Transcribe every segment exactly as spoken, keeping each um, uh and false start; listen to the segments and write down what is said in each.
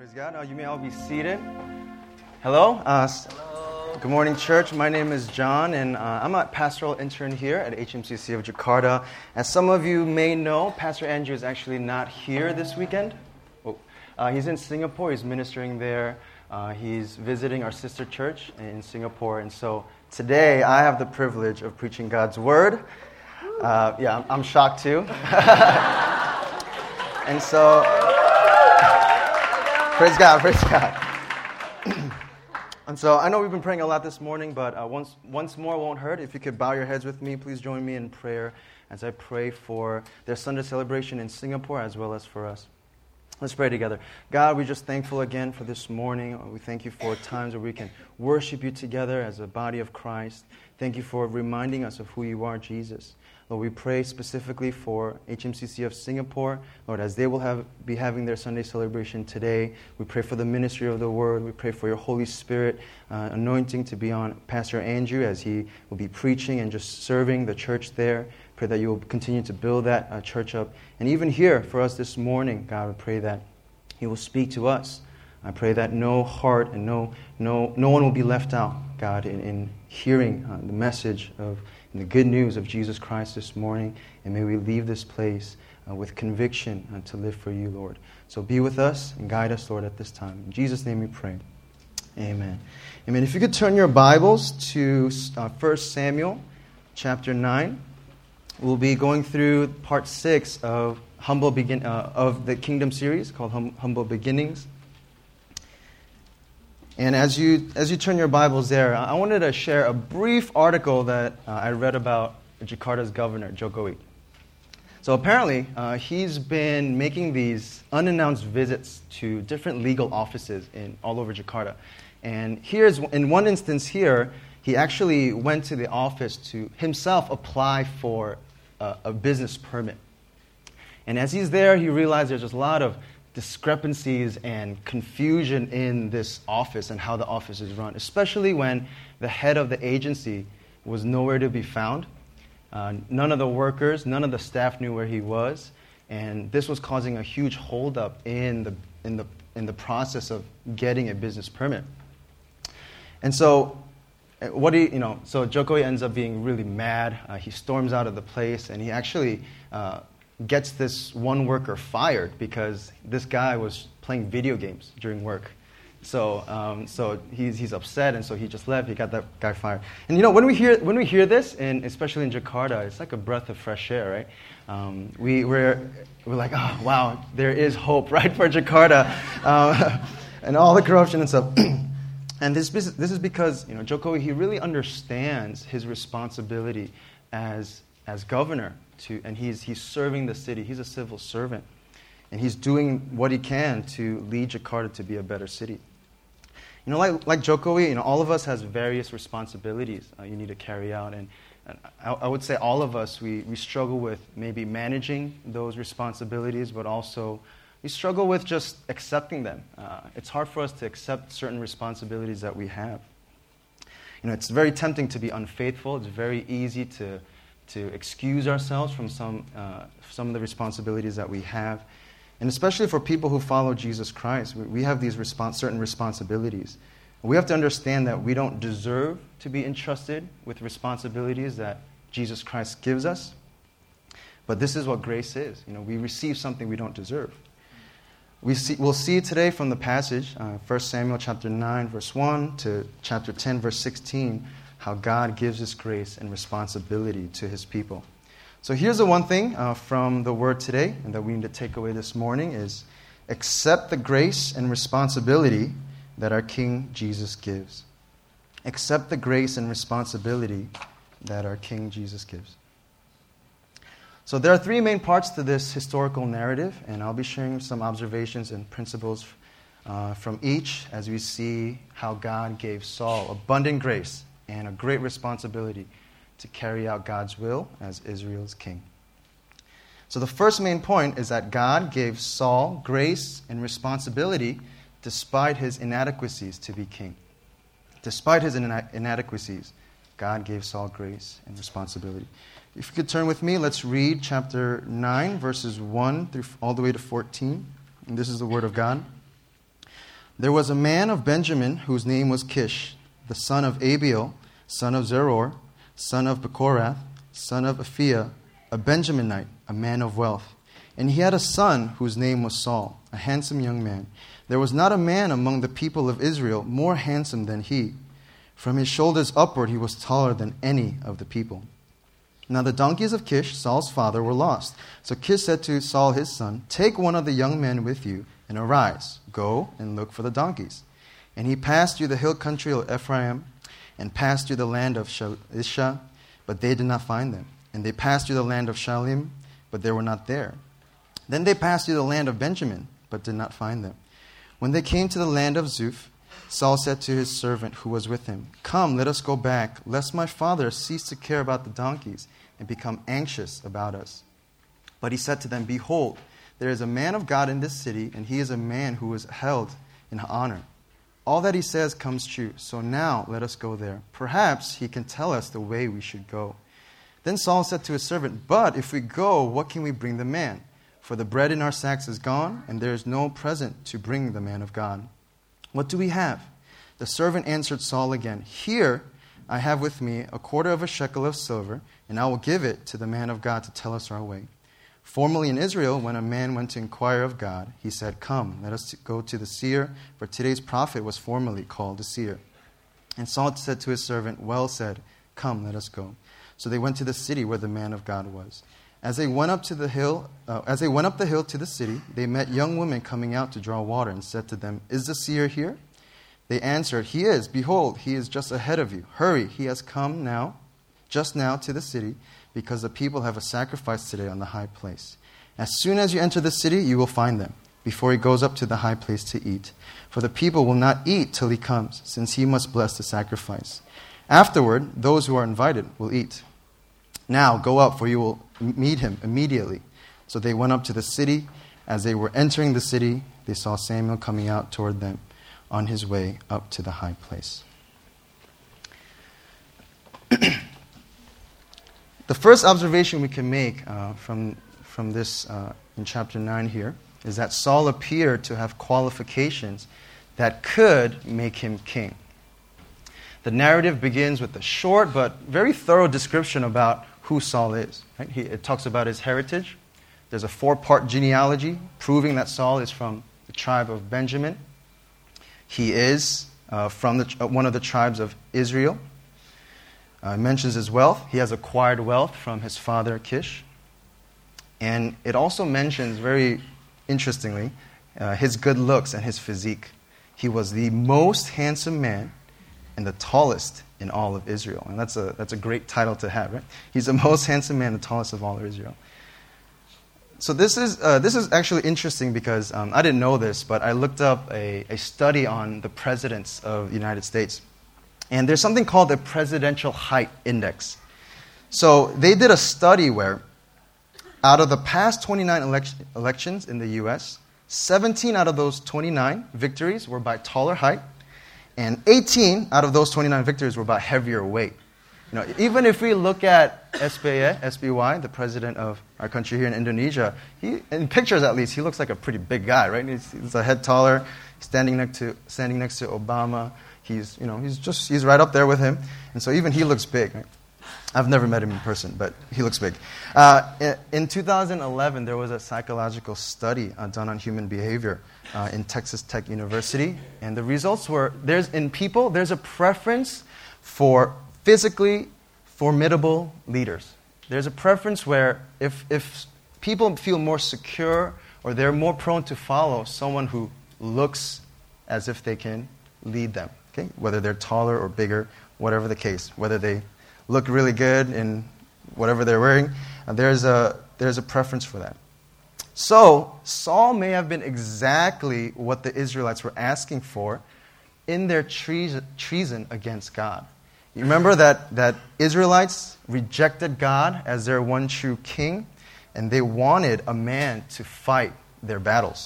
Praise God. Uh, you may all be seated. Hello. Uh, Hello. Good morning, church. My name is John, and uh, I'm a pastoral intern here at H M C C of Jakarta. As some of you may know, Pastor Andrew is actually not here this weekend. Oh, uh, he's in Singapore. He's ministering there. Uh, he's visiting our sister church in Singapore. And so today, I have the privilege of preaching God's Word. Uh, yeah, I'm, I'm shocked too. And so... Praise God, praise God. And so I know we've been praying a lot this morning, but uh, once once more won't hurt. If you could bow your heads with me, please join me in prayer as I pray for their Sunday celebration in Singapore as well as for us. Let's pray together. God, we're just thankful again for this morning. We thank you for times where we can worship you together as a body of Christ. Thank you for reminding us of who you are, Jesus. Lord, we pray specifically for H M C C of Singapore. Lord, as they will have be having their Sunday celebration today, we pray for the ministry of the Word. We pray for your Holy Spirit uh, anointing to be on Pastor Andrew as he will be preaching and just serving the church there. Pray that you will continue to build that uh, church up. And even here for us this morning, God, we pray that he will speak to us. I pray that no heart and no no no one will be left out, God, in, in hearing uh, the message of and the good news of Jesus Christ this morning. And may we leave this place uh, with conviction uh, to live for you, Lord. So be with us and guide us, Lord, at this time. In Jesus' name we pray. Amen. Amen. If you could turn your Bibles to uh, First Samuel chapter nine. We'll be going through part six of humble begin uh, of the Kingdom series called hum- Humble Beginnings. And as you as you turn your Bibles there, I wanted to share a brief article that uh, I read about Jakarta's governor, Jokowi. So apparently, uh, he's been making these unannounced visits to different legal offices in all over Jakarta. And here's in one instance here, he actually went to the office to himself apply for a, a business permit. And as he's there, he realized there's just a lot of discrepancies and confusion in this office and how the office is run, especially when the head of the agency was nowhere to be found. Uh, none of the workers, none of the staff knew where he was, and this was causing a huge holdup in the in the in the process of getting a business permit. And so, what he you know, so Jokowi ends up being really mad. Uh, he storms out of the place, and he actually Uh, gets this one worker fired because this guy was playing video games during work. So um, so he's he's upset, and so he just left. He got that guy fired. And you know, when we hear when we hear this, and especially in Jakarta, it's like a breath of fresh air, right? Um, we we're we're like, oh wow, there is hope, right, for Jakarta, uh, and all the corruption and stuff. And this this is because you know Jokowi, he really understands his responsibility as as governor. To, and he's he's serving the city. He's a civil servant, and he's doing what he can to lead Jakarta to be a better city. You know, like like Jokowi, you know, all of us has various responsibilities uh, you need to carry out, and, and I, I would say all of us we we struggle with maybe managing those responsibilities, but also we struggle with just accepting them. Uh, it's hard for us to accept certain responsibilities that we have. You know, it's very tempting to be unfaithful. It's very easy to to excuse ourselves from some uh, some of the responsibilities that we have. And especially for people who follow Jesus Christ, we, we have these respons- certain responsibilities. We have to understand that we don't deserve to be entrusted with responsibilities that Jesus Christ gives us. But this is what grace is. You know, we receive something we don't deserve. We see, we'll see today from the passage, uh, First Samuel chapter nine, verse one to chapter ten, verse sixteen, how God gives us grace and responsibility to his people. So here's the one thing uh, from the word today and that we need to take away this morning is accept the grace and responsibility that our King Jesus gives. Accept the grace and responsibility that our King Jesus gives. So there are three main parts to this historical narrative, and I'll be sharing some observations and principles uh, from each as we see how God gave Saul abundant grace and a great responsibility to carry out God's will as Israel's king. So the first main point is that God gave Saul grace and responsibility despite his inadequacies to be king. Despite his ina- inadequacies, God gave Saul grace and responsibility. If you could turn with me, let's read chapter nine, verses one through all the way to fourteen. And this is the word of God. There was a man of Benjamin whose name was Kish, the son of Abiel, son of Zeror, son of Bechorath, son of Aphiah, a Benjaminite, a man of wealth. And he had a son whose name was Saul, a handsome young man. There was not a man among the people of Israel more handsome than he. From his shoulders upward he was taller than any of the people. Now the donkeys of Kish, Saul's father, were lost. So Kish said to Saul his son, "Take one of the young men with you, and arise, go and look for the donkeys." And he passed through the hill country of Ephraim, and passed through the land of Shalisha, but they did not find them. And they passed through the land of Shalim, but they were not there. Then they passed through the land of Benjamin, but did not find them. When they came to the land of Zuph, Saul said to his servant who was with him, "Come, let us go back, lest my father cease to care about the donkeys and become anxious about us." But he said to them, "Behold, there is a man of God in this city, and he is a man who is held in honor. All that he says comes true. So now let us go there. Perhaps he can tell us the way we should go." Then Saul said to his servant, "But if we go, what can we bring the man? For the bread in our sacks is gone, and there is no present to bring the man of God. What do we have?" The servant answered Saul again, "Here I have with me a quarter of a shekel of silver, and I will give it to the man of God to tell us our way." Formerly in Israel, when a man went to inquire of God, he said, "Come, let us go to the seer, for today's prophet was formerly called a seer." And Saul said to his servant, "Well said, come, let us go." So they went to the city where the man of God was. As they went up to the hill, uh, as they went up the hill to the city, they met young women coming out to draw water, and said to them, "Is the seer here?" They answered, "He is. Behold, he is just ahead of you. Hurry, he has come now, just now to the city, because the people have a sacrifice today on the high place. As soon as you enter the city, you will find them, before he goes up to the high place to eat. For the people will not eat till he comes, since he must bless the sacrifice. Afterward, those who are invited will eat. Now go up, for you will meet him immediately." So they went up to the city. As they were entering the city, they saw Samuel coming out toward them on his way up to the high place. The first observation we can make uh, from, from this uh, in chapter nine here is that Saul appeared to have qualifications that could make him king. The narrative begins with a short but very thorough description about who Saul is. Right? He, it talks about his heritage. There's a four-part genealogy proving that Saul is from the tribe of Benjamin. He is uh, from the, uh, one of the tribes of Israel. Uh, it mentions his wealth. He has acquired wealth from his father Kish. And it also mentions, very interestingly, uh, his good looks and his physique. He was the most handsome man and the tallest in all of Israel. And that's a, that's a great title to have, right? He's the most handsome man, the tallest of all of Israel. So this is, uh, this is actually interesting because um, I didn't know this, but I looked up a, a study on the presidents of the United States. And there's something called the Presidential Height Index. So they did a study where out of the past twenty-nine elect- elections in the U S, seventeen out of those twenty-nine victories were by taller height, and eighteen out of those twenty-nine victories were by heavier weight. You know, even if we look at S B Y, S B Y, the president of our country here in Indonesia, he, in pictures at least, he looks like a pretty big guy, right? He's, he's a head taller, standing next to standing next to Obama. He's, you know, he's just he's right up there with him, and so even he looks big. Right? I've never met him in person, but he looks big. Uh, in two thousand eleven, there was a psychological study uh, done on human behavior uh, in Texas Tech University, and the results were there's in people there's a preference for physically formidable leaders. There's a preference where if if people feel more secure or they're more prone to follow someone who looks as if they can lead them. Okay? Whether they're taller or bigger, whatever the case, whether they look really good in whatever they're wearing, uh, there's a there's a preference for that. So Saul may have been exactly what the Israelites were asking for in their treason, treason against God. You remember that, that Israelites rejected God as their one true king, and they wanted a man to fight their battles.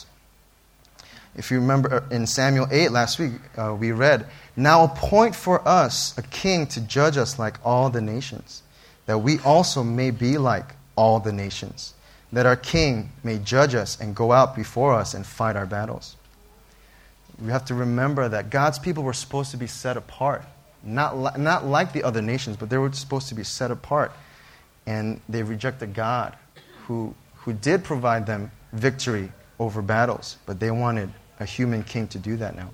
If you remember in Samuel eight last week, uh, we read, "Now appoint for us a king to judge us like all the nations, that we also may be like all the nations, that our king may judge us and go out before us and fight our battles." we have to remember that God's people were supposed to be set apart. Not, li- not like the other nations, but they were supposed to be set apart. And they rejected God, who, who did provide them victory over battles. But they wanted a human king to do that now.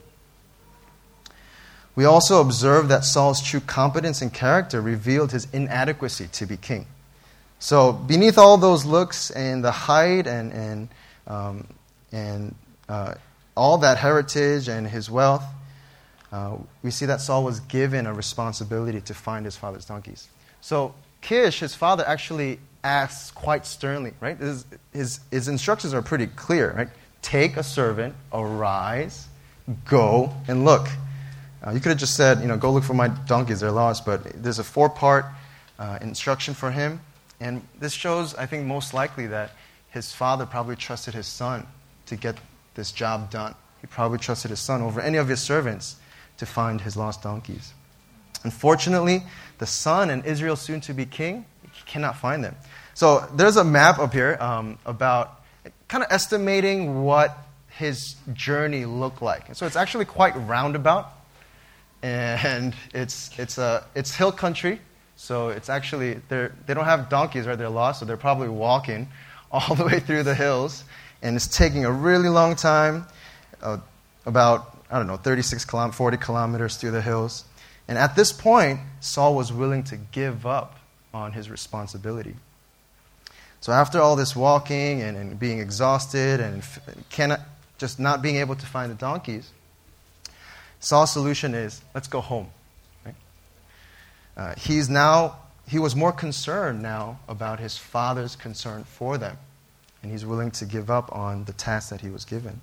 We also observe that Saul's true competence and character revealed his inadequacy to be king. So beneath all those looks and the height and, and, um, and uh, all that heritage and his wealth, uh, we see that Saul was given a responsibility to find his father's donkeys. So Kish, his father, actually asks quite sternly, right? His, his, his instructions are pretty clear, right? Take a servant, arise, go, and look. Uh, you could have just said, you know, go look for my donkeys, they're lost, but there's a four-part uh, instruction for him. And this shows, I think, most likely that his father probably trusted his son to get this job done. He probably trusted his son over any of his servants to find his lost donkeys. Unfortunately, the son and Israel's soon-to-be king, he cannot find them. So there's a map up here um, about kind of estimating what his journey looked like. And so it's actually quite roundabout, and it's it's a it's hill country. So it's actually they they don't have donkeys, right? They're lost, so they're probably walking all the way through the hills, and it's taking a really long time, uh, about I don't know, thirty-six, forty kilometers through the hills. And at this point, Saul was willing to give up on his responsibility. So after all this walking and, and being exhausted and f- cannot, just not being able to find the donkeys, Saul's solution is, let's go home. Right? Uh, he's now, he was more concerned now about his father's concern for them. And he's willing to give up on the task that he was given.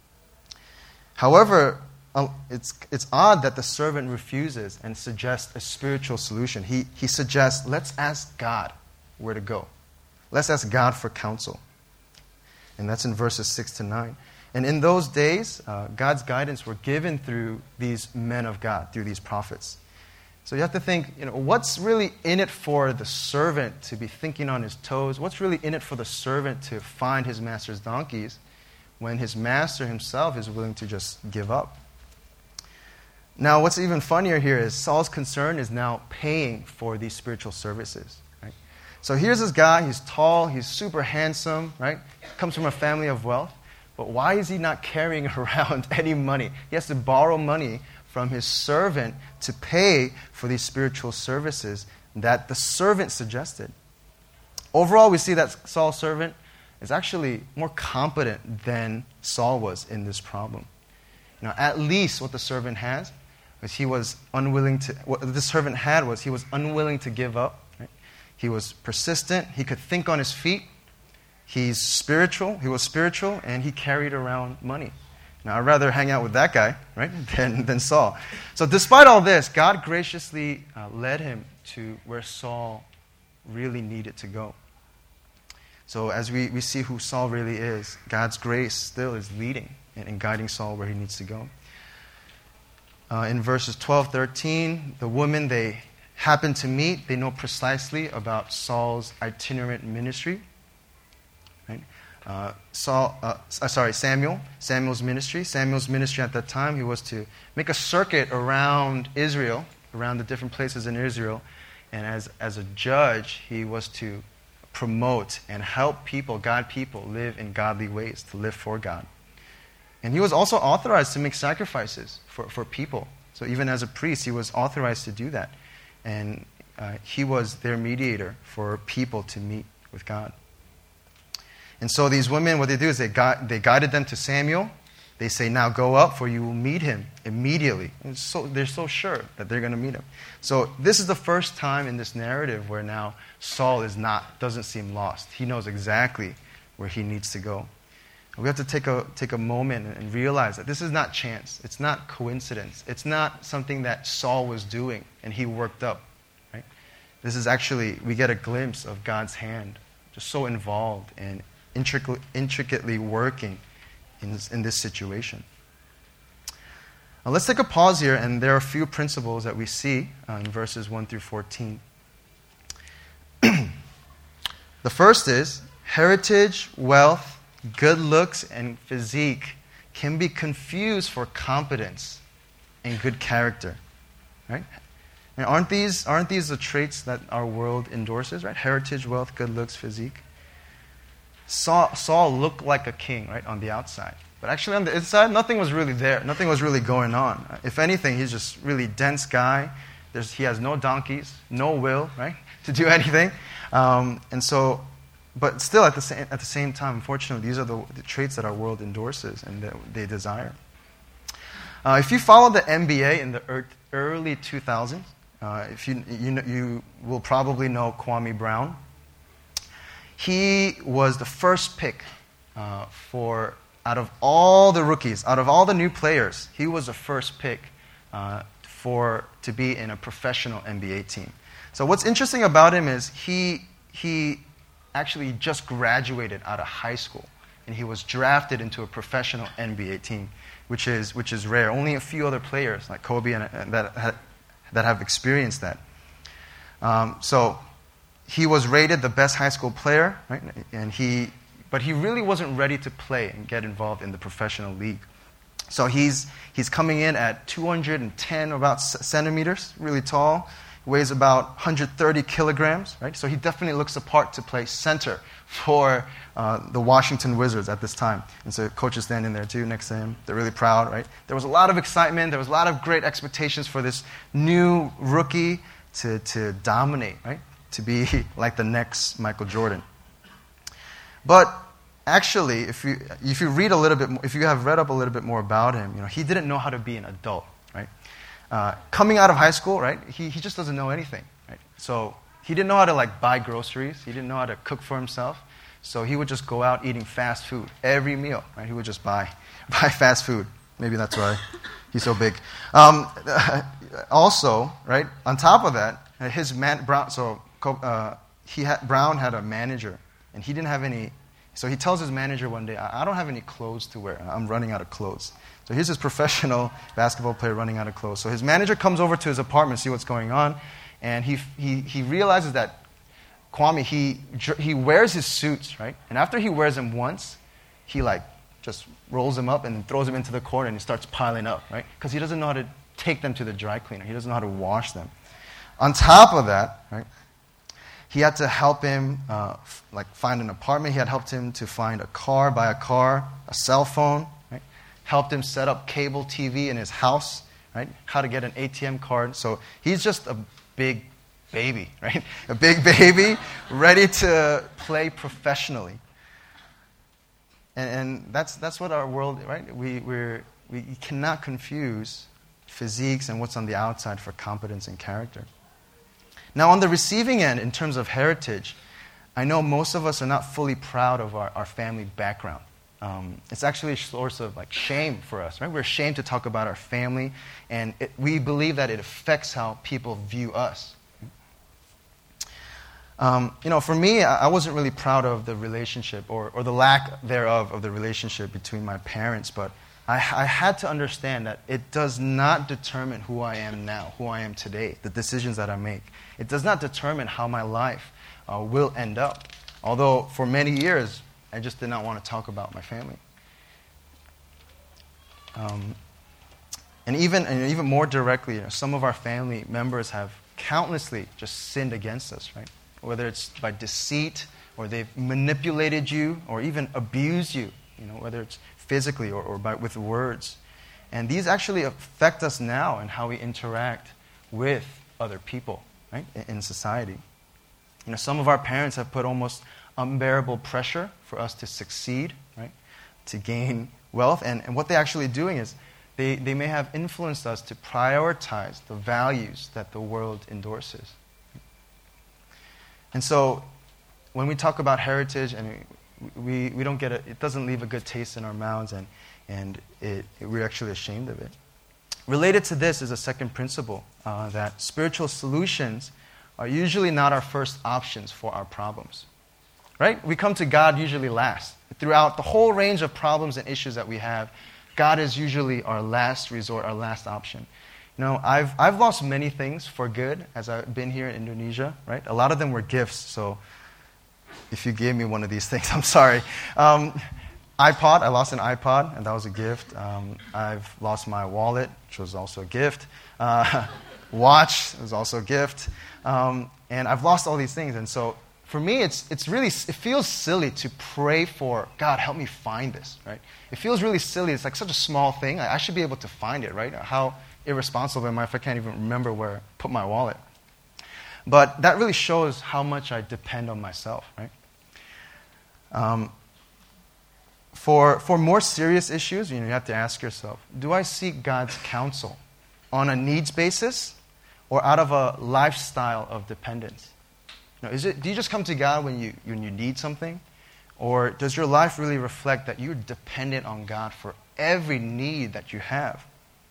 However, um, it's, it's odd that the servant refuses and suggests a spiritual solution. He, he suggests, let's ask God where to go. Let's ask God for counsel. And that's in verses six to nine. And in those days, uh, God's guidance were given through these men of God, through these prophets. So you have to think, you know, what's really in it for the servant to be thinking on his toes? What's really in it for the servant to find his master's donkeys when his master himself is willing to just give up? Now, what's even funnier here is Saul's concern is now paying for these spiritual services. Right? So here's this guy, he's tall, he's super handsome, right? Comes from a family of wealth. But why is he not carrying around any money? He has to borrow money from his servant to pay for these spiritual services that the servant suggested. Overall, we see that Saul's servant is actually more competent than Saul was in this problem. You know, at least what the servant has was he was unwilling to. What the servant had was he was unwilling to give up. Right? He was persistent. He could think on his feet. He's spiritual. He was spiritual, and he carried around money. Now, I'd rather hang out with that guy, right, than, than Saul. So despite all this, God graciously uh, led him to where Saul really needed to go. So as we, we see who Saul really is, God's grace still is leading and, and guiding Saul where he needs to go. Uh, in verses twelve, thirteen, the women they happen to meet, they know precisely about Saul's itinerant ministry. Right? Uh, Saul, uh, sorry, Samuel, Samuel's ministry. Samuel's ministry at that time, he was to make a circuit around Israel, around the different places in Israel, and as, as a judge, he was to promote and help people, God people, live in godly ways, to live for God. And he was also authorized to make sacrifices for, for people. So even as a priest, he was authorized to do that. And uh, he was their mediator for people to meet with God. And so these women, what they do is they, gu- they guided them to Samuel. They say, now go up, for you will meet him immediately. And so they're so sure that they're going to meet him. So this is the first time in this narrative where now Saul is not, doesn't seem lost. He knows exactly where he needs to go. And we have to take a, take a moment and realize that this is not chance. It's not coincidence. It's not something that Saul was doing and he worked up. Right? This is actually, we get a glimpse of God's hand, just so involved and intricately, intricately working in this, in this situation. Now let's take a pause here, and there are a few principles that we see uh, in verses one through fourteen. The first is heritage, wealth, good looks, and physique can be confused for competence and good character, right? And aren't these aren't these the traits that our world endorses, right? Heritage, wealth, good looks, physique. Saul, Saul looked like a king, right, on the outside. But actually on the inside, nothing was really there. Nothing was really going on. If anything, he's just really dense guy. There's, he has no donkeys, no will, right, to do anything. Um, and so, but still at the same, at the same time, unfortunately, these are the, the traits that our world endorses and that they desire. Uh, if you follow the N B A in the er, early two thousands, uh, if you, you, know, you will probably know Kwame Brown. He was the first pick uh, for, out of all the rookies, out of all the new players, he was the first pick uh, for to be in a professional N B A team. So what's interesting about him is he he actually just graduated out of high school, and he was drafted into a professional N B A team, which is which is rare. Only a few other players like Kobe and, and that that have experienced that. Um, so. He was rated the best high school player, right? And he, but he really wasn't ready to play and get involved in the professional league. So he's he's coming in at two hundred ten about centimeters, really tall, weighs about one hundred thirty kilograms, right? So he definitely looks the part to play center for uh, the Washington Wizards at this time. And so coach is standing there too next to him. They're really proud, right? There was a lot of excitement. There was a lot of great expectations for this new rookie to to dominate, right? To be like the next Michael Jordan. But actually, if you if you read a little bit, more, if you have read up a little bit more about him, you know, he didn't know how to be an adult, right? Uh, coming out of high school, right? He he just doesn't know anything, right? So he didn't know how to like buy groceries. He didn't know how to cook for himself. So he would just go out eating fast food every meal, right? He would just buy buy fast food. Maybe that's why he's so big. Um, also, right? On top of that, his man Brown. So. Uh, he had, Brown had a manager, and he didn't have any. So he tells his manager one day, I, I don't have any clothes to wear. I'm running out of clothes. So here's this professional basketball player running out of clothes. So his manager comes over to his apartment, see what's going on, and he he he realizes that Kwame, he he wears his suits, right? And after he wears them once, he like just rolls them up and throws them into the corner, and he starts piling up, right? Because he doesn't know how to take them to the dry cleaner. He doesn't know how to wash them. On top of that, right? He had to help him uh, f- like find an apartment. He had helped him to find a car, buy a car, a cell phone, right? Helped him set up cable T V in his house, right? How to get an A T M card. So he's just a big baby, right? A big baby ready to play professionally. And, and that's that's what our world, right? We we're, we cannot confuse physiques and what's on the outside for competence and character. Now, on the receiving end, in terms of heritage, I know most of us are not fully proud of our, our family background. Um, it's actually a source of like shame for us, right? We're ashamed to talk about our family, and it, we believe that it affects how people view us. Um, you know, for me, I, I wasn't really proud of the relationship or, or the lack thereof of the relationship between my parents, but I, I had to understand that it does not determine who I am now, who I am today, the decisions that I make. It does not determine how my life uh, will end up. Although for many years, I just did not want to talk about my family. Um, and even and even more directly, you know, some of our family members have countlessly just sinned against us, right? Whether it's by deceit, or they've manipulated you, or even abused you, you know, whether it's physically or, or by, with words. And these actually affect us now in how we interact with other people, right, in, in society. You know, some of our parents have put almost unbearable pressure for us to succeed, right, to gain wealth. And, and what they're actually doing is they, they may have influenced us to prioritize the values that the world endorses. And so when we talk about heritage, I mean, We, we don't get a, it doesn't leave a good taste in our mouths, and, and it, it, we're actually ashamed of it. Related to this is a second principle, uh, that spiritual solutions are usually not our first options for our problems. Right? We come to God usually last. Throughout the whole range of problems and issues that we have, God is usually our last resort, our last option. You know, I've, I've lost many things for good as I've been here in Indonesia, right? A lot of them were gifts, so if you gave me one of these things, I'm sorry. Um, iPod, I lost an iPod, and that was a gift. Um, I've lost my wallet, which was also a gift. Uh, watch was also a gift. Um, and I've lost all these things. And so for me, it's it's really, it feels silly to pray for, God, help me find this, right? It feels really silly. It's like such a small thing. I, I should be able to find it, right? How irresponsible am I if I can't even remember where I put my wallet? But that really shows how much I depend on myself, right? Um, for, for more serious issues, you know, you have to ask yourself, do I seek God's counsel on a needs basis or out of a lifestyle of dependence? You know, is it, do you just come to God when you, when you need something? Or does your life really reflect that you're dependent on God for every need that you have?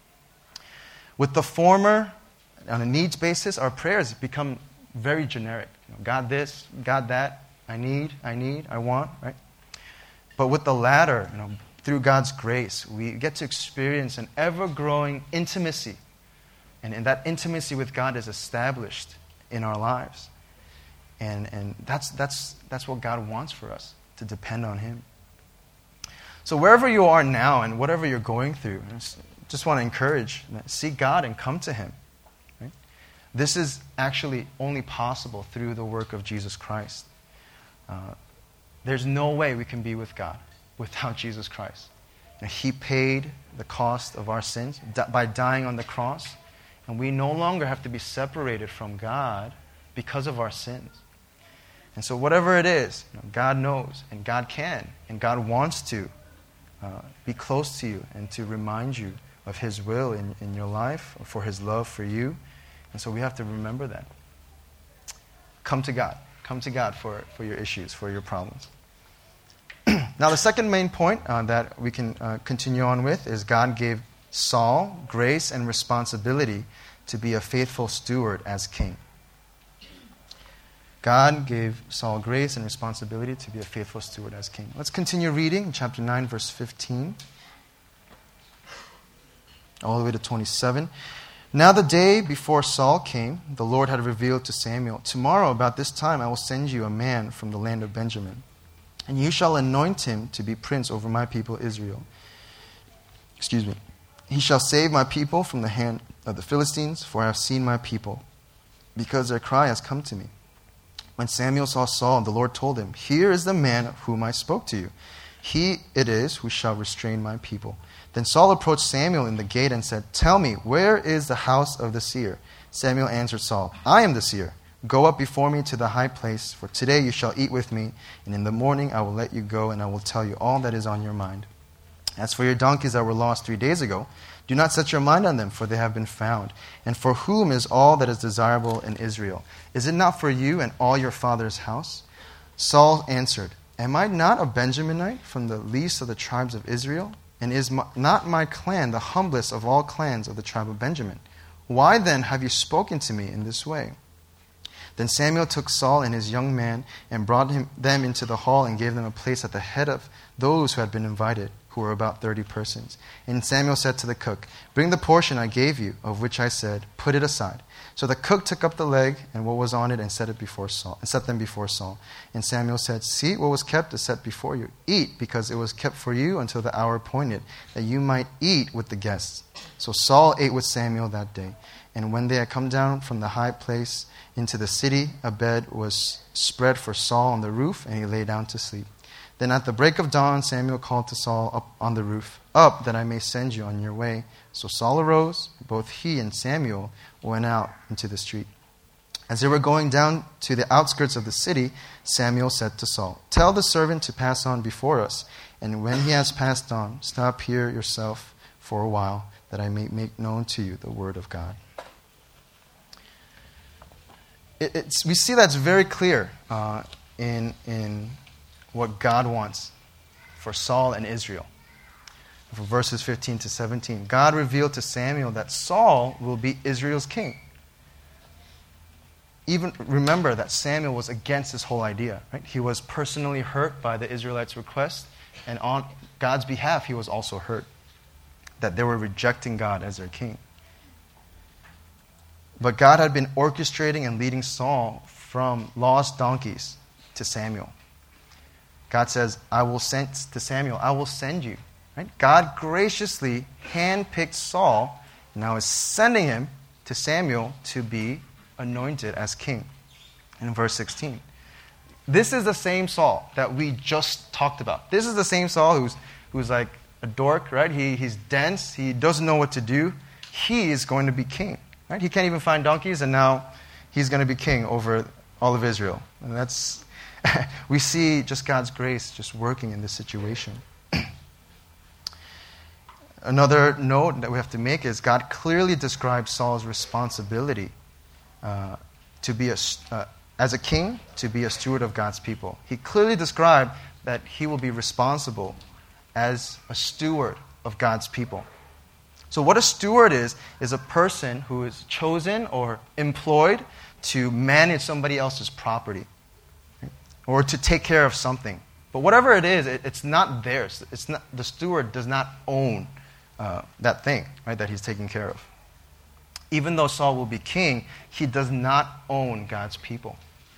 With the former, on a needs basis, our prayers become very generic. You know, God this, God that, I need, I need, I want, right? But with the latter, you know, through God's grace, we get to experience an ever-growing intimacy. And, and that intimacy with God is established in our lives. And, and that's, that's, that's what God wants for us, to depend on Him. So wherever you are now and whatever you're going through, I just, just want to encourage, seek God and come to Him. Right? This is actually only possible through the work of Jesus Christ. Uh, there's no way we can be with God without Jesus Christ. You know, He paid the cost of our sins by dying on the cross, and we no longer have to be separated from God because of our sins. And so whatever it is, you know, God knows, and God can, and God wants to uh, be close to you and to remind you of His will in, in your life, or for His love for you. And so we have to remember that. Come to God. Come to God for, for your issues, for your problems. Now the second main point uh, that we can uh, continue on with is God gave Saul grace and responsibility to be a faithful steward as king. God gave Saul grace and responsibility to be a faithful steward as king. Let's continue reading, chapter nine, verse fifteen, all the way to twenty-seven. Now the day before Saul came, the Lord had revealed to Samuel, tomorrow about this time I will send you a man from the land of Benjamin, and you shall anoint him to be prince over my people Israel. Excuse me. He shall save my people from the hand of the Philistines, for I have seen my people, because their cry has come to me. When Samuel saw Saul, the Lord told him, here is the man of whom I spoke to you. He it is who shall restrain my people. Then Saul approached Samuel in the gate and said, tell me, where is the house of the seer? Samuel answered Saul, I am the seer. Go up before me to the high place, for today you shall eat with me, and in the morning I will let you go, and I will tell you all that is on your mind. As for your donkeys that were lost three days ago, do not set your mind on them, for they have been found. And for whom is all that is desirable in Israel? Is it not for you and all your father's house? Saul answered, am I not a Benjaminite from the least of the tribes of Israel? And is my, not my clan the humblest of all clans of the tribe of Benjamin? Why then have you spoken to me in this way? Then Samuel took Saul and his young man and brought him, them into the hall and gave them a place at the head of those who had been invited, who were about thirty persons. And Samuel said to the cook, bring the portion I gave you, of which I said, put it aside. So the cook took up the leg and what was on it and set it before Saul, and set them before Saul. And Samuel said, see, what was kept is set before you. Eat, because it was kept for you until the hour appointed, that you might eat with the guests. So Saul ate with Samuel that day. And when they had come down from the high place into the city, a bed was spread for Saul on the roof, and he lay down to sleep. Then at the break of dawn, Samuel called to Saul up on the roof, up, that I may send you on your way. So Saul arose, both he and Samuel went out into the street. As they were going down to the outskirts of the city, Samuel said to Saul, tell the servant to pass on before us, and when he has passed on, stop here yourself for a while, that I may make known to you the word of God. It, it's, we see that's very clear uh, in, in what God wants for Saul and Israel. For verses fifteen to seventeen, God revealed to Samuel that Saul will be Israel's king. Even remember that Samuel was against this whole idea. Right? He was personally hurt by the Israelites' request, and on God's behalf, he was also hurt that they were rejecting God as their king. But God had been orchestrating and leading Saul from lost donkeys to Samuel. God says, I will send to Samuel, I will send you. Right? God graciously handpicked Saul, now is sending him to Samuel to be anointed as king. In verse sixteen. This is the same Saul that we just talked about. This is the same Saul who's who's like a dork, right? He, he's dense. He doesn't know what to do. He is going to be king, right? He can't even find donkeys, and now he's going to be king over all of Israel. And that's, we see just God's grace just working in this situation. Another note that we have to make is God clearly describes Saul's responsibility uh, to be a, uh, as a king, to be a steward of God's people. He clearly described that he will be responsible as a steward of God's people. So what a steward is, is a person who is chosen or employed to manage somebody else's property, right? Or to take care of something. But whatever it is, it, it's not theirs. It's not, the steward does not own uh, that thing, right, that he's taking care of. Even though Saul will be king, he does not own God's people.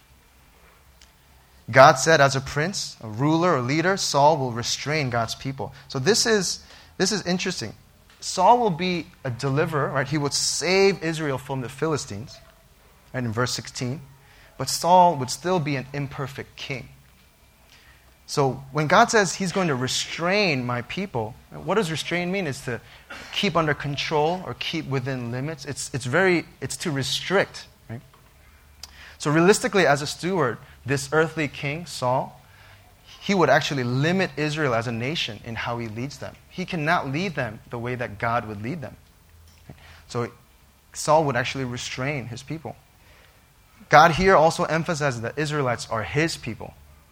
God said as a prince, a ruler, a leader, Saul will restrain God's people. So this is this is interesting. Saul will be a deliverer, right? He would save Israel from the Philistines, right, in verse sixteen. But Saul would still be an imperfect king. So when God says he's going to restrain my people, what does restrain mean? It's to keep under control or keep within limits. It's it's very it's to restrict, right? So realistically, as a steward, this earthly king, Saul, he would actually limit Israel as a nation in how he leads them. He cannot lead them the way that God would lead them. So Saul would actually restrain his people. God here also emphasizes that Israelites are his people.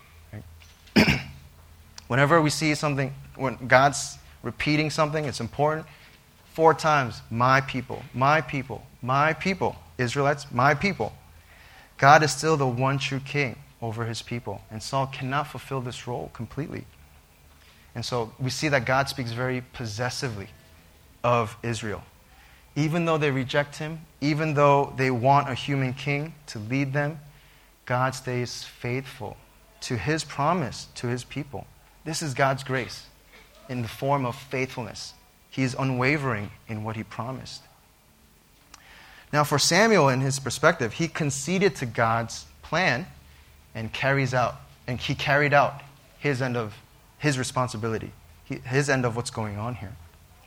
Whenever we see something, when God's repeating something, it's important. Four times, my people, my people, my people. Israelites, my people. God is still the one true king over his people. And Saul cannot fulfill this role completely. And so we see that God speaks very possessively of Israel. Even though they reject him, even though they want a human king to lead them, God stays faithful to his promise to his people. This is God's grace in the form of faithfulness. He is unwavering in what he promised. Now for Samuel, in his perspective, he conceded to God's plan and carries out, and he carried out his end of his responsibility, his end of what's going on here.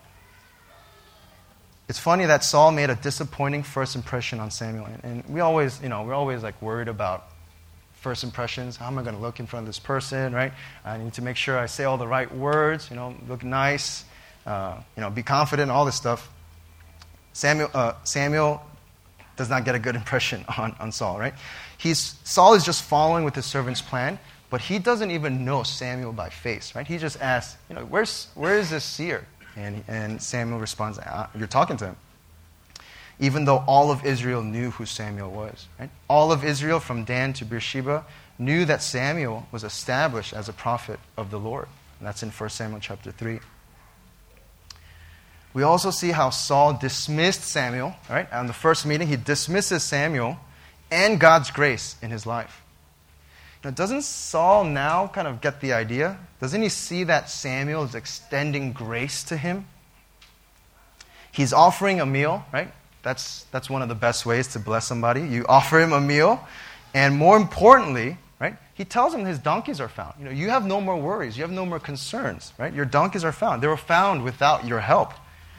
It's funny that Saul made a disappointing first impression on Samuel, and we always, you know, we're always like worried about first impressions. How am I going to look in front of this person, right? I need to make sure I say all the right words, you know, look nice, uh, you know, be confident, all this stuff. Samuel, uh, Samuel does not get a good impression on, on Saul, right? He's, Saul is just following with his servant's plan, but he doesn't even know Samuel by face, right? He just asks, you know, where's where is this seer? And, and Samuel responds, ah, you're talking to him. Even though all of Israel knew who Samuel was, right? All of Israel from Dan to Beersheba knew that Samuel was established as a prophet of the Lord. And that's in First Samuel chapter three. We also see how Saul dismissed Samuel, right? On the first meeting, he dismisses Samuel and God's grace in his life. Now, doesn't Saul now kind of get the idea? Doesn't he see that Samuel is extending grace to him? He's offering a meal, right? That's, that's one of the best ways to bless somebody. You offer him a meal, and more importantly, right, he tells him his donkeys are found. You know, you have no more worries. You have no more concerns, right? Your donkeys are found. They were found without your help.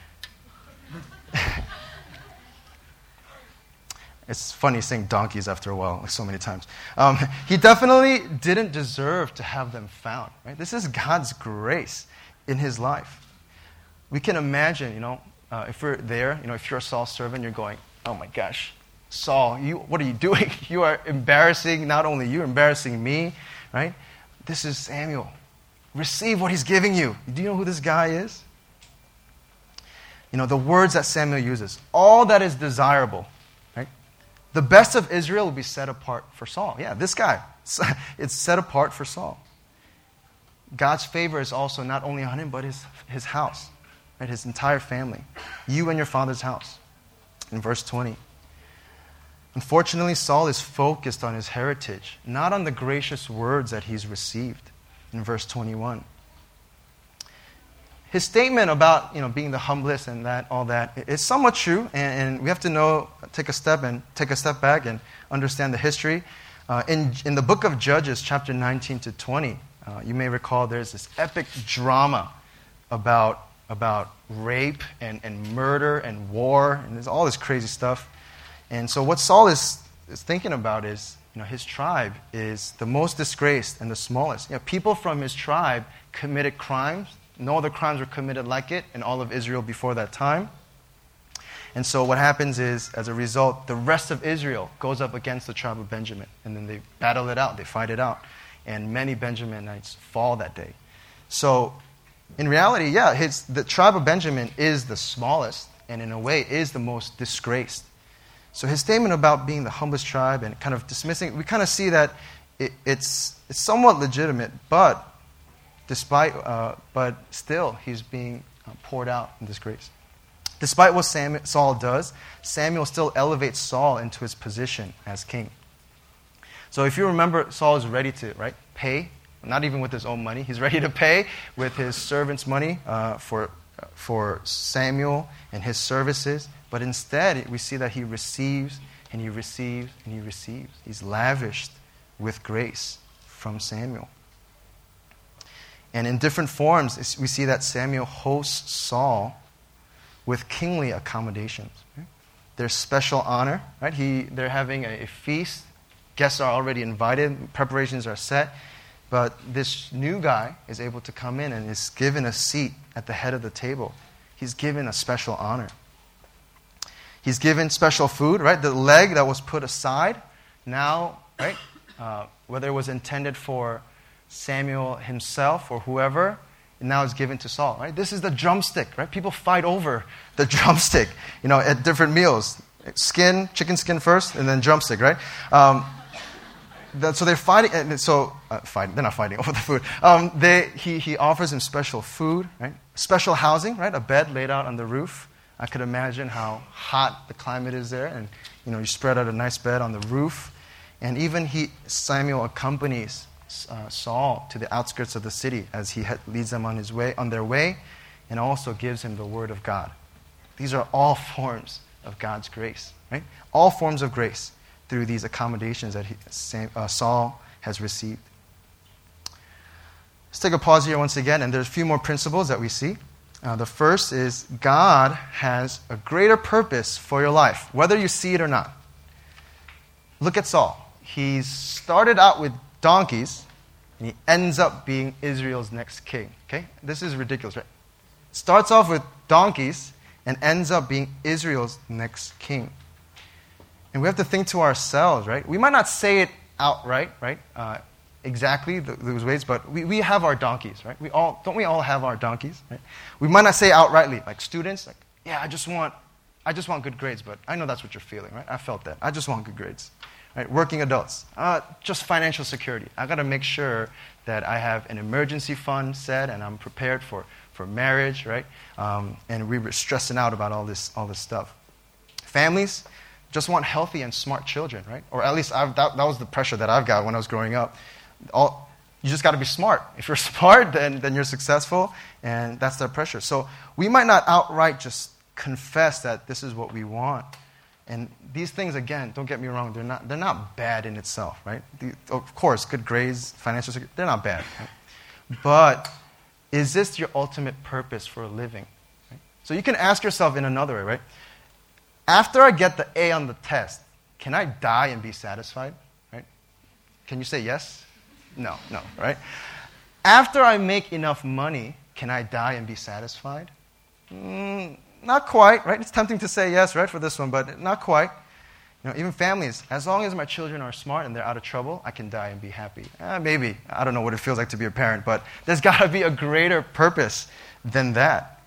It's funny saying donkeys after a while, like so many times. Um, he definitely didn't deserve to have them found, right? This is God's grace in his life. We can imagine, you know, uh, if we're there, you know, if you're a Saul's servant, you're going, oh my gosh, Saul, you, what are you doing? You are embarrassing not only you, you're embarrassing me, right? This is Samuel. Receive what he's giving you. Do you know who this guy is? You know, the words that Samuel uses, all that is desirable, right? The best of Israel will be set apart for Saul. Yeah, this guy, it's set apart for Saul. God's favor is also not only on him, but his, his house, right? His entire family. You and your father's house. In verse twenty. Unfortunately, Saul is focused on his heritage, not on the gracious words that he's received. in verse twenty-one. His statement about, you know, being the humblest and that, all that, is somewhat true, and, and we have to know, take a step and take a step back and understand the history. Uh, in, in the book of Judges, chapter nineteen to twenty, uh, you may recall there's this epic drama about, about rape and, and murder and war, and there's all this crazy stuff. And so what Saul is, is thinking about is, you know, his tribe is the most disgraced and the smallest. You know, people from his tribe committed crimes. No other crimes were committed like it in all of Israel before that time. And so what happens is, as a result, the rest of Israel goes up against the tribe of Benjamin. And then they battle it out, they fight it out. And many Benjaminites fall that day. So, in reality, yeah, his, the tribe of Benjamin is the smallest, and in a way is the most disgraced. So his statement about being the humblest tribe and kind of dismissing, we kind of see that it, it's, it's somewhat legitimate, but Despite, uh, but still, he's being uh, poured out in disgrace. Despite what Samuel, Saul does, Samuel still elevates Saul into his position as king. So if you remember, Saul is ready to, right, pay, not even with his own money. He's ready to pay with his servants' money uh, for, uh, for Samuel and his services. But instead, we see that he receives and he receives and he receives. He's lavished with grace from Samuel. And in different forms, we see that Samuel hosts Saul with kingly accommodations. Right? There's special honor. Right? He, they're having a, a feast. Guests are already invited. Preparations are set. But this new guy is able to come in and is given a seat at the head of the table. He's given a special honor. He's given special food. Right? The leg that was put aside, now, right, uh, whether it was intended for Samuel himself or whoever, and now is given to Saul. Right? This is the drumstick. Right? People fight over the drumstick, you know, at different meals. Skin, chicken skin first, and then drumstick. Right? Um, that, so they're fighting. And so uh, fighting. They're not fighting over the food. Um, they he he offers him special food. Right? Special housing. Right? A bed laid out on the roof. I could imagine how hot the climate is there, and you know, you spread out a nice bed on the roof, and even he Samuel accompanies Uh, Saul to the outskirts of the city as he ha- leads them on his way, on their way, and also gives him the word of God. These are all forms of God's grace, right? All forms of grace through these accommodations that he, Sam, uh, Saul has received. Let's take a pause here once again, and there's a few more principles that we see. Uh, the first is God has a greater purpose for your life, whether you see it or not. Look at Saul. He's started out with donkeys, and he ends up being Israel's next king. Okay? This is ridiculous, right? Starts off with donkeys and ends up being Israel's next king. And we have to think to ourselves, right? We might not say it outright, right? Uh, exactly th- those ways, but we, we have our donkeys, right? We all don't we all have our donkeys, right? We might not say outrightly, like students, like, yeah, I just want I just want good grades, but I know that's what you're feeling, right? I felt that. I just want good grades. Right? Working adults, uh, just financial security. I got to make sure that I have an emergency fund set and I'm prepared for, for marriage, right? Um, and we were stressing out about all this all this stuff. Families just want healthy and smart children, right? Or at least I've, that, that was the pressure that I've got when I was growing up. All, you just got to be smart. If you're smart, then then you're successful, and that's the pressure. So we might not outright just confess that this is what we want. And these things, again, don't get me wrong, they're not they're not bad in itself, right? The, of course, good grades, financial security, they're not bad. Right? But is this your ultimate purpose for a living? Right? So you can ask yourself in another way, right? After I get the A on the test, can I die and be satisfied? Right? Can you say yes? No, no, right? After I make enough money, can I die and be satisfied? Mm, Not quite, right? It's tempting to say yes, right, for this one, but not quite. You know, even families, as long as my children are smart and they're out of trouble, I can die and be happy. Eh, maybe. I don't know what it feels like to be a parent, but there's got to be a greater purpose than that.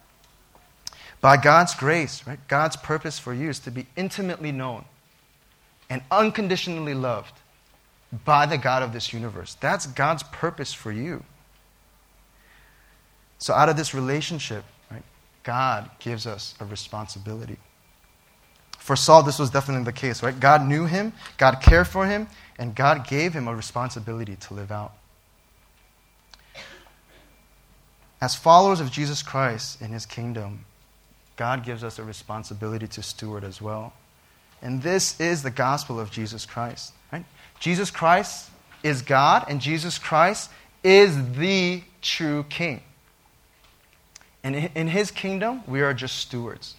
By God's grace, right, God's purpose for you is to be intimately known and unconditionally loved by the God of this universe. That's God's purpose for you. So out of this relationship, God gives us a responsibility. For Saul, this was definitely the case, right? God knew him, God cared for him, and God gave him a responsibility to live out. As followers of Jesus Christ in his kingdom, God gives us a responsibility to steward as well. And this is the gospel of Jesus Christ. Right? Jesus Christ is God, and Jesus Christ is the true king. And in his kingdom, we are just stewards.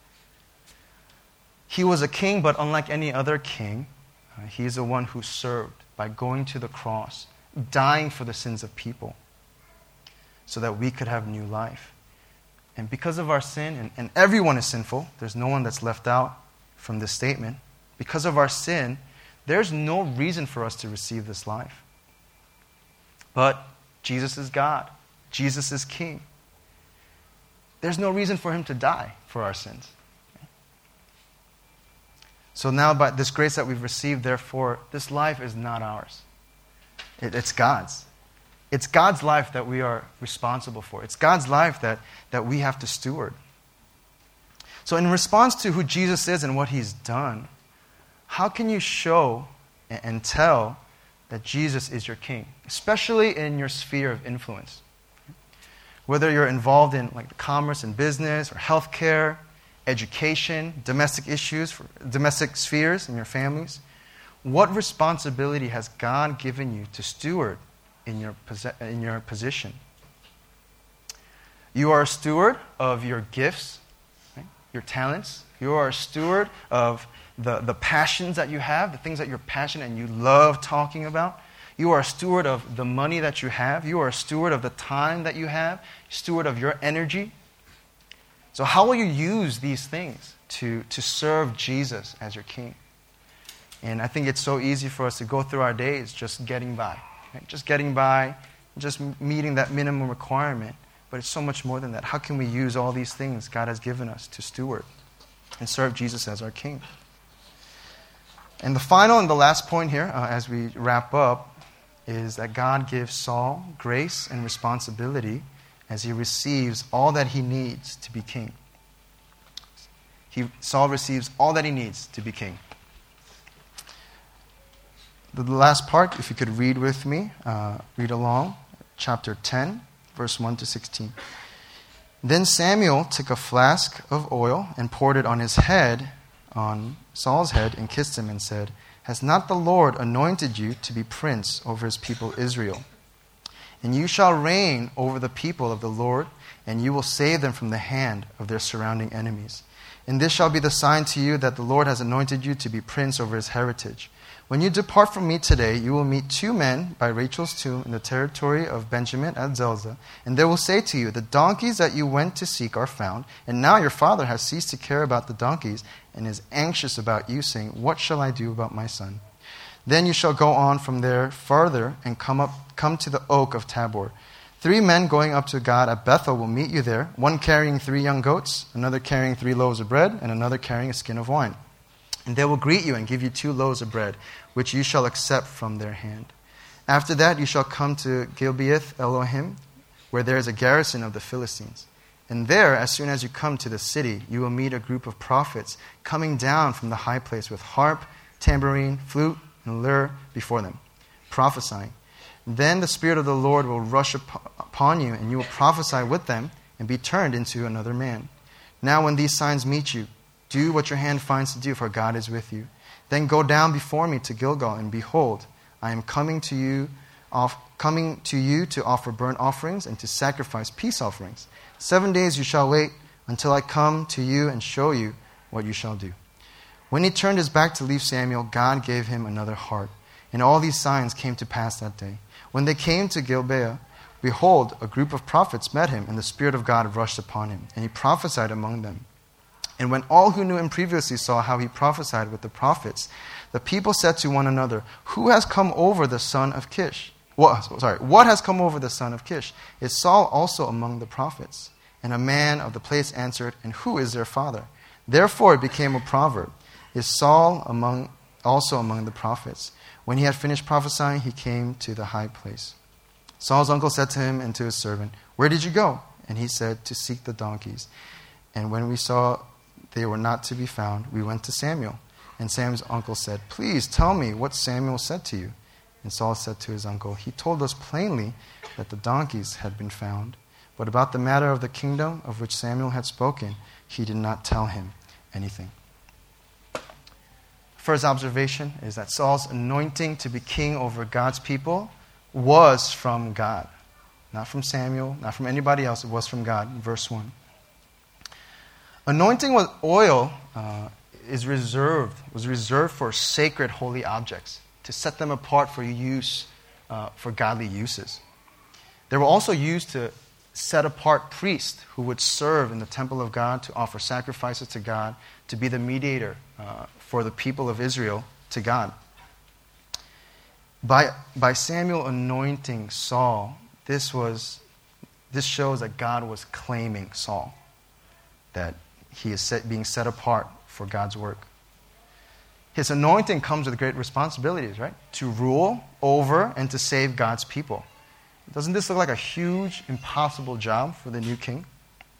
He was a king, but unlike any other king, uh, he is the one who served by going to the cross, dying for the sins of people, so that we could have new life. And because of our sin, and, and everyone is sinful, there's no one that's left out from this statement. Because of our sin, there's no reason for us to receive this life. But Jesus is God. Jesus is King. There's no reason for him to die for our sins. So now, by this grace that we've received, therefore, this life is not ours. It, it's God's. It's God's life that we are responsible for. It's God's life that, that we have to steward. So in response to who Jesus is and what he's done, how can you show and tell that Jesus is your king, especially in your sphere of influence? Whether you're involved in like commerce and business or healthcare, education, domestic issues, for domestic spheres in your families, what responsibility has God given you to steward in your, in your position? You are a steward of your gifts, right? Your talents. You are a steward of the, the passions that you have, the things that you're passionate and you love talking about. You are a steward of the money that you have. You are a steward of the time that you have, steward of your energy. So how will you use these things to, to serve Jesus as your king? And I think it's so easy for us to go through our days just getting by. Right? Just getting by, just meeting that minimum requirement. But it's so much more than that. How can we use all these things God has given us to steward and serve Jesus as our king? And the final and the last point here, uh, as we wrap up, is that God gives Saul grace and responsibility as he receives all that he needs to be king. He, Saul receives all that he needs to be king. The last part, if you could read with me, uh, read along, chapter ten, verse one to sixteen. Then Samuel took a flask of oil and poured it on his head, on Saul's head, and kissed him and said, "Has not the Lord anointed you to be prince over his people Israel? And you shall reign over the people of the Lord, and you will save them from the hand of their surrounding enemies. And this shall be the sign to you that the Lord has anointed you to be prince over his heritage. When you depart from me today, you will meet two men by Rachel's tomb in the territory of Benjamin at Zelzah, and they will say to you, 'The donkeys that you went to seek are found, and now your father has ceased to care about the donkeys and is anxious about you, saying, What shall I do about my son?' Then you shall go on from there farther and come up, come to the oak of Tabor. Three men going up to God at Bethel will meet you there, one carrying three young goats, another carrying three loaves of bread, and another carrying a skin of wine. And they will greet you and give you two loaves of bread, which you shall accept from their hand. After that you shall come to Gibeath Elohim, where there is a garrison of the Philistines. And there, as soon as you come to the city, you will meet a group of prophets coming down from the high place with harp, tambourine, flute, and lyre before them, prophesying. Then the Spirit of the Lord will rush upon you, and you will prophesy with them and be turned into another man. Now when these signs meet you, do what your hand finds to do, for God is with you. Then go down before me to Gilgal, and behold, I am coming to you, off, coming to you to offer burnt offerings and to sacrifice peace offerings. Seven days you shall wait until I come to you and show you what you shall do." When he turned his back to leave Samuel, God gave him another heart. And all these signs came to pass that day. When they came to Gibeah, behold, a group of prophets met him, and the Spirit of God rushed upon him, and he prophesied among them. And when all who knew him previously saw how he prophesied with the prophets, the people said to one another, "Who has come over the son of Kish?" What, sorry, what has come over the son of Kish? Is Saul also among the prophets? And a man of the place answered, "And who is their father?" Therefore it became a proverb, "Is Saul among also among the prophets?" When he had finished prophesying, he came to the high place. Saul's uncle said to him and to his servant, "Where did you go?" And he said, "To seek the donkeys. And when we saw they were not to be found, we went to Samuel." And Samuel's uncle said, "Please tell me what Samuel said to you." And Saul said to his uncle, "He told us plainly that the donkeys had been found, But about the matter of the kingdom of which Samuel had spoken, he did not tell him anything. First observation is that Saul's anointing to be king over God's people was from God. Not from Samuel, not from anybody else. It was from God. Verse one. Anointing with oil uh, is reserved, was reserved for sacred holy objects, to set them apart for use, uh, for godly uses. They were also used to set apart priests who would serve in the temple of God, to offer sacrifices to God, to be the mediator uh, for the people of Israel to God. By, by Samuel anointing Saul, this was this shows that God was claiming Saul, that he is set, being set apart for God's work. His anointing comes with great responsibilities, right? To rule over and to save God's people. Doesn't this look like a huge, impossible job for the new king?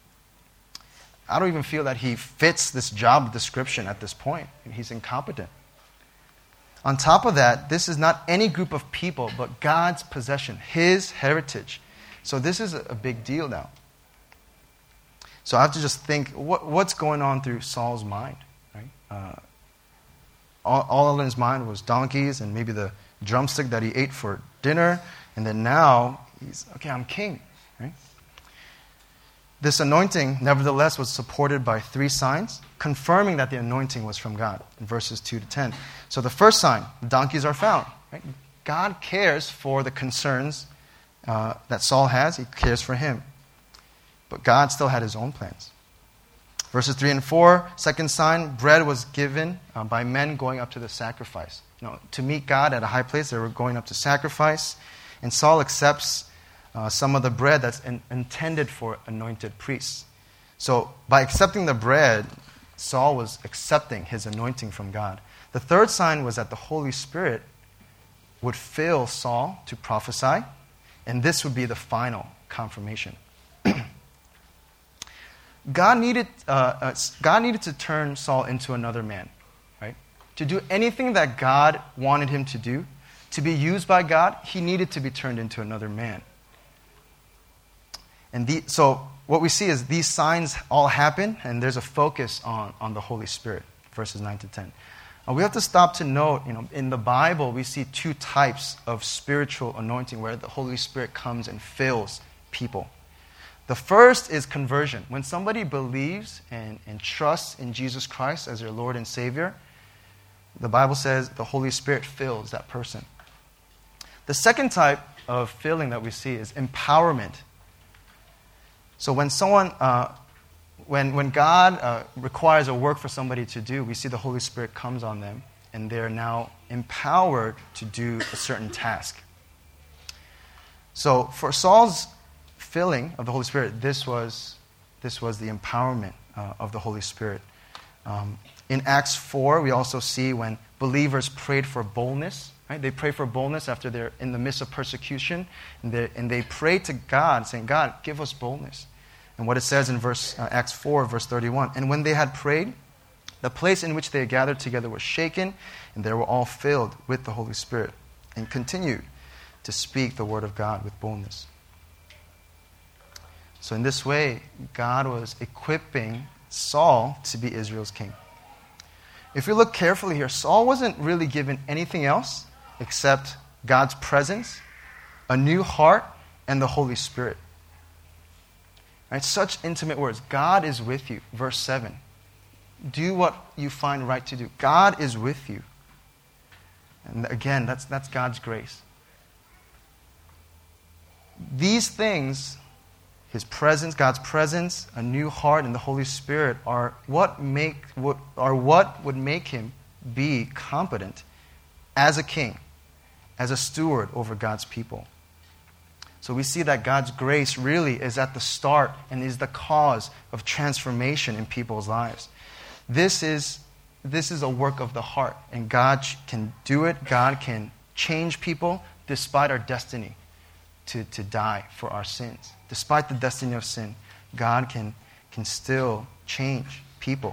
I don't even feel that he fits this job description at this point. He's incompetent. On top of that, this is not any group of people, but God's possession, his heritage. So this is a big deal now. So I have to just think, what, what's going on through Saul's mind? Right? Uh, all, all in his mind was donkeys and maybe the drumstick that he ate for dinner. And then now, he's, okay, I'm king. Right? This anointing, nevertheless, was supported by three signs, confirming that the anointing was from God, in verses two to ten. So the first sign, the donkeys are found. Right? God cares for the concerns uh, that Saul has. He cares for him. But God still had his own plans. Verses three and four, second sign, bread was given uh, by men going up to the sacrifice. You know, to meet God at a high place, they were going up to sacrifice. And Saul accepts uh, some of the bread that's in, intended for anointed priests. So by accepting the bread, Saul was accepting his anointing from God. The third sign was that the Holy Spirit would fill Saul to prophesy, and this would be the final confirmation. God needed, uh, uh, God needed to turn Saul into another man, right? To do anything that God wanted him to do, to be used by God, he needed to be turned into another man. And the, so what we see is these signs all happen, and there's a focus on, on the Holy Spirit, verses nine to ten. Uh, we have to stop to note, you know, in the Bible, we see two types of spiritual anointing where the Holy Spirit comes and fills people. The first is conversion. When somebody believes and, and trusts in Jesus Christ as their Lord and Savior, the Bible says the Holy Spirit fills that person. The second type of filling that we see is empowerment. So when someone, uh, when, when God uh, requires a work for somebody to do, we see the Holy Spirit comes on them, and they're now empowered to do a certain task. So for Saul's filling of the Holy Spirit, this was this was the empowerment uh, of the Holy Spirit. Um, in Acts four, we also see when believers prayed for boldness. Right? They pray for boldness after they're in the midst of persecution, and they, and they pray to God, saying, "God, give us boldness." And what it says in verse uh, Acts four, verse thirty-one, and when they had prayed, the place in which they had gathered together was shaken, and they were all filled with the Holy Spirit, and continued to speak the word of God with boldness. So in this way, God was equipping Saul to be Israel's king. If you look carefully here, Saul wasn't really given anything else except God's presence, a new heart, and the Holy Spirit. Right? Such intimate words. God is with you. Verse seven. Do what you find right to do. God is with you. And again, that's, that's God's grace. These things, His presence, God's presence, a new heart, and the Holy Spirit are what make what are what would make him be competent as a king, as a steward over God's people. So we see that God's grace really is at the start and is the cause of transformation in people's lives. This is this is a work of the heart, and God can do it. God can change people despite our destiny to, to die for our sins. Despite the destiny of sin, God can, can still change people.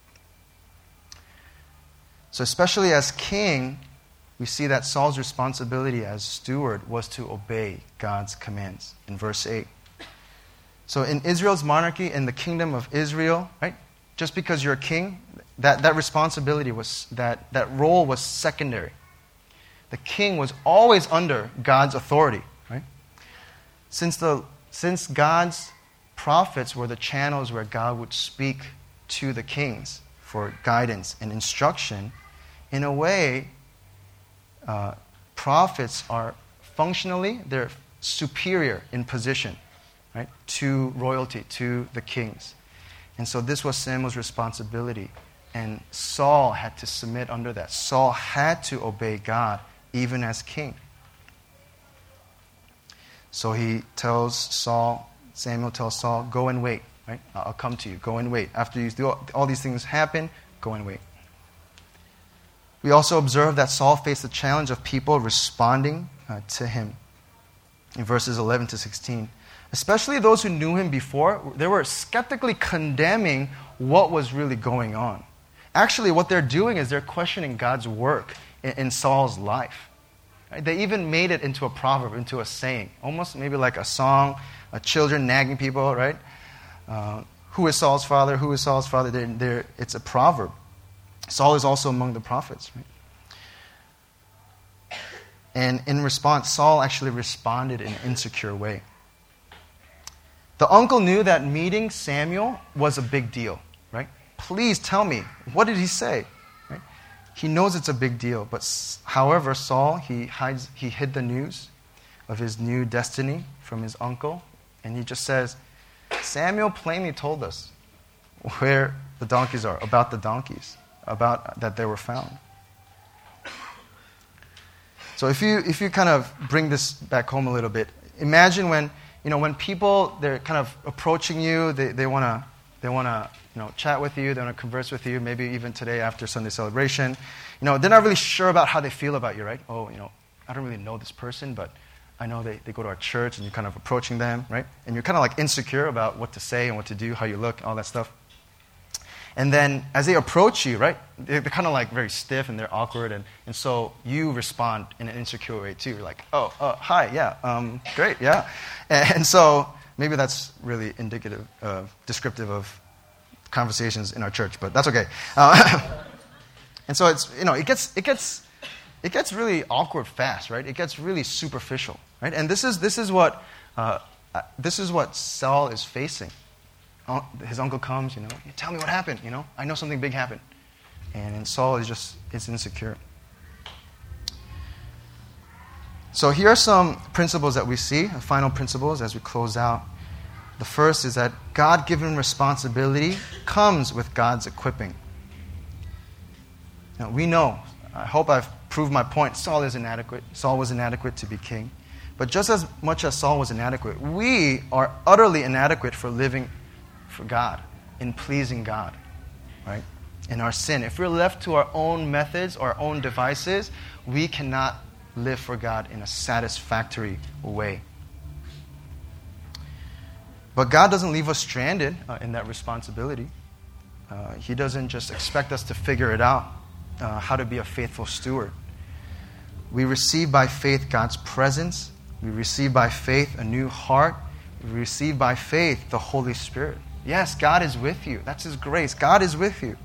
So especially as king, we see that Saul's responsibility as steward was to obey God's commands. In verse eight, So in Israel's monarchy, in the kingdom of Israel, right, just because you're a king, that, that responsibility was, that, that role was secondary. The king was always under God's authority, right? Since, the, since God's prophets were the channels where God would speak to the kings for guidance and instruction, in a way, uh, prophets are functionally, they're superior in position, right, to royalty, to the kings. And so this was Samuel's responsibility. And Saul had to submit under that. Saul had to obey God, even as king. So he tells Saul, Samuel tells Saul, go and wait, right? I'll come to you. Go and wait. After you do all, all these things happen, go and wait. We also observe that Saul faced the challenge of people responding uh, to him in verses eleven to sixteen. Especially those who knew him before, they were skeptically condemning what was really going on. Actually, what they're doing is they're questioning God's work in, in Saul's life. Right? They even made it into a proverb, into a saying, almost maybe like a song, uh, children nagging people, right? Uh, who is Saul's father? Who is Saul's father? They're, they're, it's a proverb. Saul is also among the prophets. Right? And in response, Saul actually responded in an insecure way. The uncle knew that meeting Samuel was a big deal, right? Please tell me, what did he say? Right? He knows it's a big deal, but however, Saul, he hides, he hid the news of his new destiny from his uncle, and he just says, Samuel plainly told us where the donkeys are, about the donkeys, about that they were found. So if you if you kind of bring this back home a little bit, imagine when you know when people they're kind of approaching you, they they want to they want to you know chat with you, they want to converse with you. Maybe even today after Sunday celebration, you know they're not really sure about how they feel about you, right? Oh, you know I don't really know this person, but I know they, they go to our church, and you're kind of approaching them, right? And you're kind of like insecure about what to say and what to do, how you look, all that stuff. And then as they approach you, right, they're kind of like very stiff and they're awkward. And, and so you respond in an insecure way too. You're like, oh, uh, hi, yeah, um, great, yeah. And, and so maybe that's really indicative, uh, descriptive of conversations in our church, but that's okay. Uh, and so it's, you know, it gets, it gets, it gets really awkward fast, right? It gets really superficial, right? And this is, this is what, uh, this is what Saul is facing. His uncle comes, you know, tell me what happened, you know, I know something big happened. And Saul is just, is insecure. So here are some principles that we see, final principles as we close out. The first is that God-given responsibility comes with God's equipping. Now, we know, I hope I've proved my point, Saul is inadequate. Saul was inadequate to be king. But just as much as Saul was inadequate, we are utterly inadequate for living for God, in pleasing God, right? In our sin. If we're left to our own methods, our own devices, we cannot live for God in a satisfactory way. But God doesn't leave us stranded uh, in that responsibility. Uh, he doesn't just expect us to figure it out, uh, how to be a faithful steward. We receive by faith God's presence. We receive by faith a new heart. We receive by faith the Holy Spirit. Yes, God is with you. That's His grace. God is with you.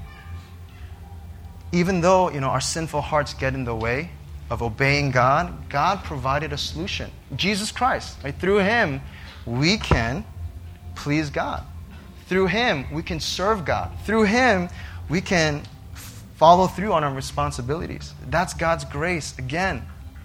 Even though, you know, our sinful hearts get in the way of obeying God, God provided a solution. Jesus Christ. Right? Through Him, we can please God. Through Him, we can serve God. Through Him, we can follow through on our responsibilities. That's God's grace again.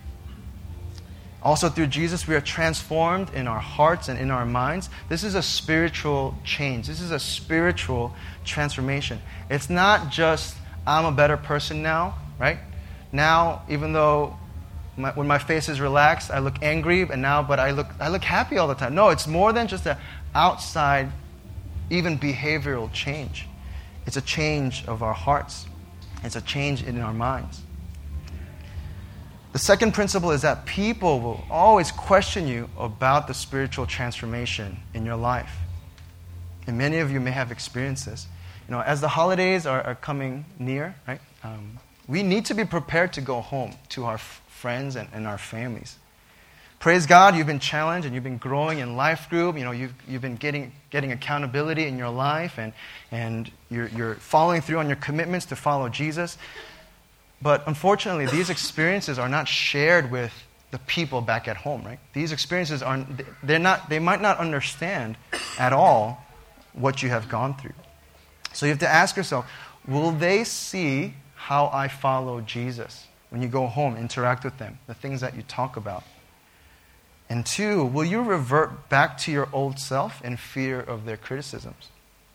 Also through Jesus, we are transformed in our hearts and in our minds. This is a spiritual change. This is a spiritual transformation. It's not just, I'm a better person now, right? Now, even though my, when my face is relaxed, I look angry, and now, but I look, I look happy all the time. No, it's more than just an outside, even behavioral change. It's a change of our hearts. It's a change in our minds. The second principle is that people will always question you about the spiritual transformation in your life. And many of you may have experienced this. You know, as the holidays are, are coming near, right? Um, we need to be prepared to go home to our f- friends and, and our families. praise God, you've been challenged and you've been growing in life group. You know, you've, you've been getting, getting accountability in your life, and, and you're, you're following through on your commitments to follow Jesus. But unfortunately, these experiences are not shared with the people back at home, right? These experiences aren't, they're not, they might not understand at all what you have gone through. So you have to ask yourself, will they see how I follow Jesus when you go home, interact with them, the things that you talk about? And two, will you revert back to your old self in fear of their criticisms?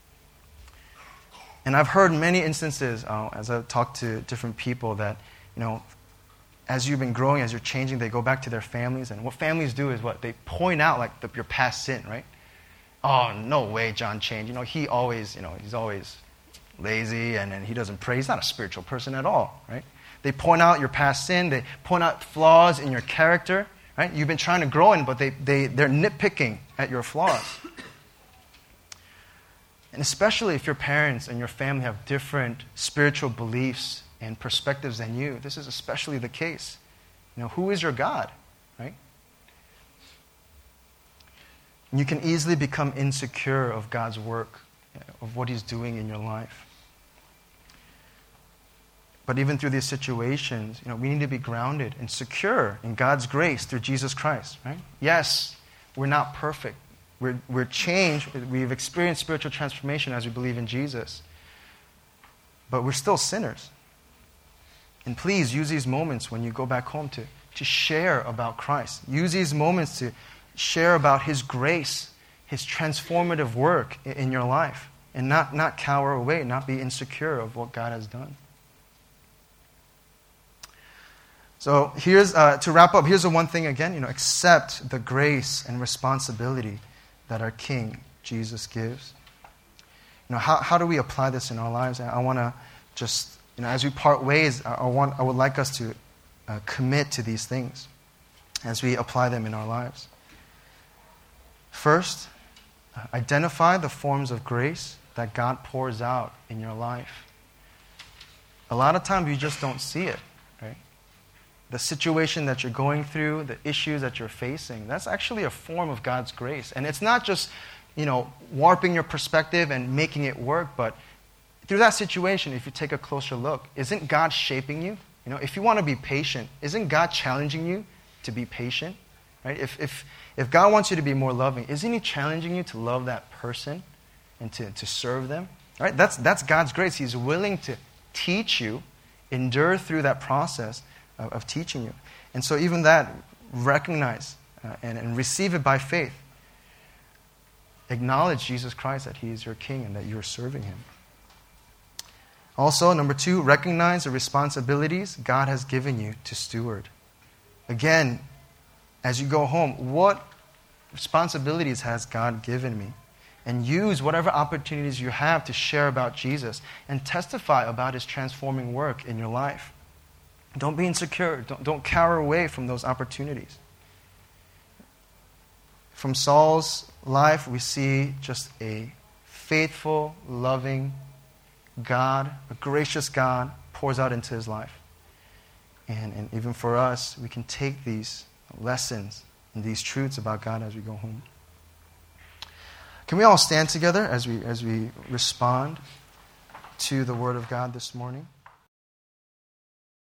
And I've heard many instances uh, as I've talked to different people that, you know, as you've been growing, as you're changing, they go back to their families. And what families do is what? They point out like the, your past sin, right? Oh, no way John changed. You know, he always, you know, he's always lazy and, and he doesn't pray. He's not a spiritual person at all, right? They point out your past sin. They point out flaws in your character, right? You've been trying to grow in, but they, they, they're nitpicking at your flaws. And especially if your parents and your family have different spiritual beliefs and perspectives than you, this is especially the case. You know, who is your God, right? And you can easily become insecure of God's work, of what He's doing in your life. But even through these situations, you know, we need to be grounded and secure in God's grace through Jesus Christ, right? Yes, we're not perfect. We're, we're changed. We've experienced spiritual transformation as we believe in Jesus. But we're still sinners. And please use these moments when you go back home to, to share about Christ. Use these moments to share about His grace, His transformative work in, in your life. And not, not cower away, not be insecure of what God has done. So here's, uh, to wrap up, here's the one thing again, you know, accept the grace and responsibility that our King, Jesus, gives. You know, how, how do we apply this in our lives? I want to just, you know, as we part ways, I, I, want, I would like us to uh, commit to these things as we apply them in our lives. First, uh, identify the forms of grace that God pours out in your life. A lot of times you just don't see it, right? The situation that you're going through, the issues that you're facing, that's actually a form of God's grace. And it's not just, you know, warping your perspective and making it work, but through that situation, if you take a closer look, isn't God shaping you? You know, if you want to be patient, isn't God challenging you to be patient? Right? If if if God wants you to be more loving, isn't He challenging you to love that person and to, to serve them? Right? That's that's God's grace. He's willing to teach you, endure through that process of, of teaching you. And so even that, recognize uh, and, and receive it by faith. Acknowledge Jesus Christ, that He is your King and that you're serving Him. Also, number two, recognize the responsibilities God has given you to steward. Again, as you go home, what responsibilities has God given me? And use whatever opportunities you have to share about Jesus and testify about His transforming work in your life. Don't be insecure. Don't, don't cower away from those opportunities. From Saul's life, we see just a faithful, loving God, a gracious God, pours out into his life. And, and even for us, we can take these lessons and these truths about God as we go home. Can we all stand together as we as we respond to the Word of God this morning?